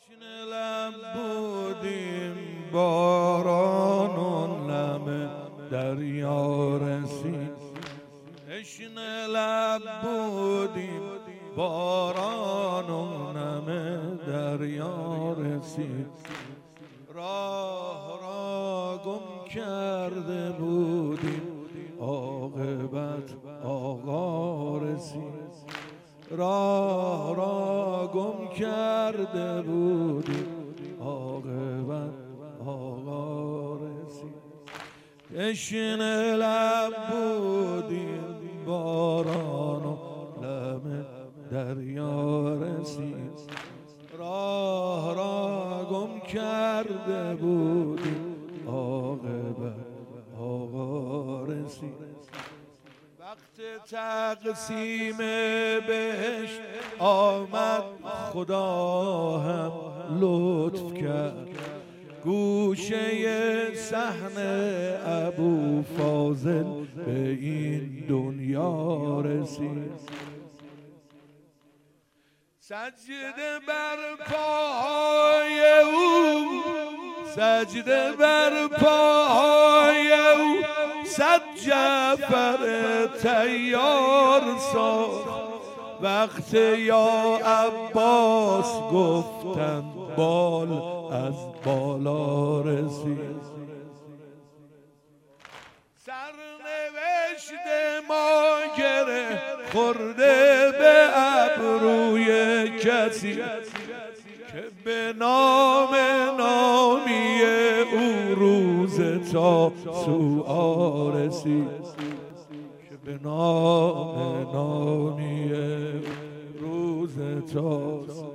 تشنه لب بودیم باران و نم دریا رسید. تشنه لب بودیم باران و نم دریا رسید. راه را گم کرده بودیم عاقبت آقا رسید. راه را گم کرده بودیم عاقبت آقا رسید. تشنه لب بودیم باران و لب دریا رسید. راه را گم کرده بودیم عاقبت آقا رسید. وقت تقسیم بهشت آمد خدا هم لطف کرد. گوشه صحن ابو فاضل به این دنیا رسید. سجده بر پای او، سجده بر پای او، صد جعفر تیار ساخت. وقت یا عباس گفتن بال از بالا رسید. سرنوشت ما گره خورده به ابروی کسی که به نام نامی او روز تاسوعا رسید. که به نام نامی روز تاسوعا.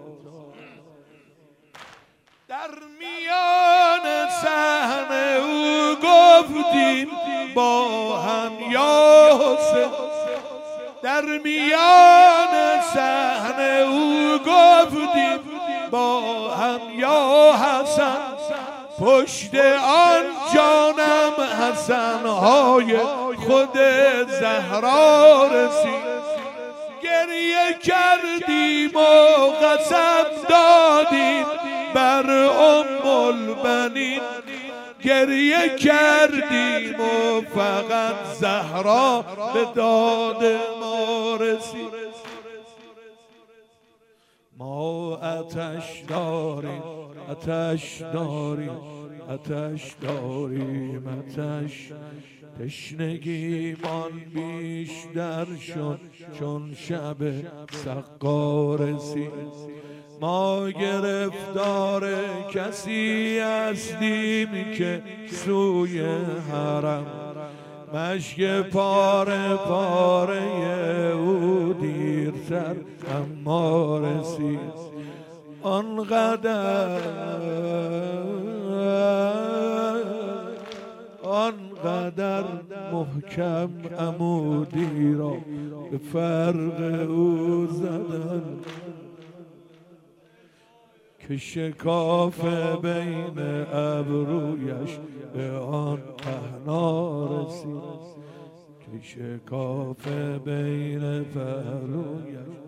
در میان صحن او گفتیم با هم یا حسین. در میان صحن او گفتیم با هم یا حسن. پشت آن جانم حسنهای خود زهرا رسید. گریه کردیم و قسم دادیم بر ام البنین. گریه کردیم و فقط زهرا به داد ما رسید. ما آتش داریم، آتش داریم، آتش داریم، آتش. تشنگیمان بیشتر شد چون شب سقا رسید. ما گرفتار کسی هستیم که سوی حرم مشک پاره پاره او دیرتر اما رسید. آنقدر محکم عمودی را به فرق او زدن که شکاف بین ابرویش به آن پهنا رسید. که شکاف بین پهلویش